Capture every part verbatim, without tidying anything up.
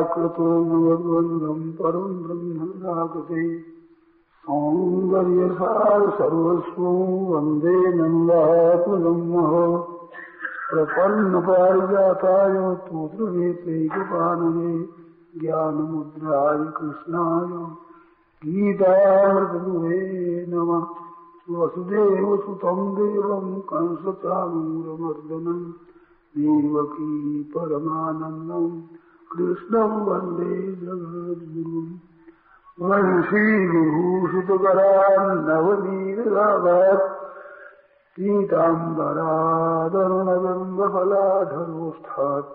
कृतो भगवन्तं परं ब्रह्म निराकृते सौन्दर्यसार सर्वस्वं वन्दे नन्दात्मजं प्रपन्नपारिजाताय तोत्रवेत्रैकपाणये ज्ञानमुद्राय कृष्णाय गीतामृतदुहे नमः। वसुदेवसुतं देवं कंसचाणूरमर्दनं देवकी परमानन्दं कृष्णं वन्दे जगद्गुरुम्। वंशीविभूषितकरान्नवनीतगाभात् पीताम्बरादरुणबिम्बफलाधरोष्ठात्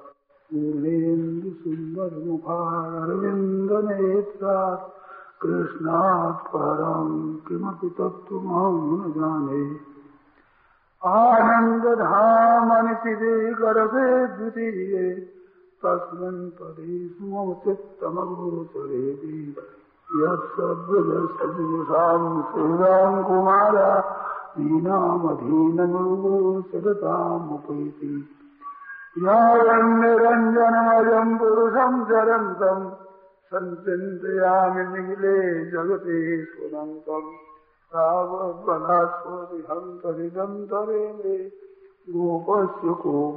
पूर्णेन्दुसुन्दरमुखारविन्दनेत्रात् कृष्णात् परं किमपि तत्त्वमहं न जाने। आनन्दधामनितिदे करते द्वितीये तस्मिन् पदे मम चित्तमगोचरेति। यत्सद्वदस्तदिवसां सेवां कुमारा दीनामधीनमुर्गो सततामुपैति। यावन्निरञ्जनमयं पुरुषं चरन्तं सञ्चिन्तयामि निखिले जगते स्वनन्तं। तावद्वदास्वरिहन्तरिदन्तरे मे गोपस्य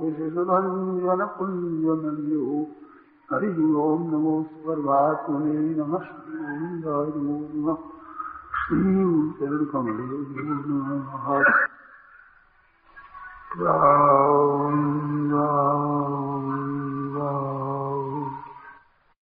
कोऽपिशिशुरञ्जनपुञ्जनन्यो। हरि ओम नमो परमात्मने नमः। श्रीगोविन्दाय नमो नमः। श्रीचरणकमले नमः।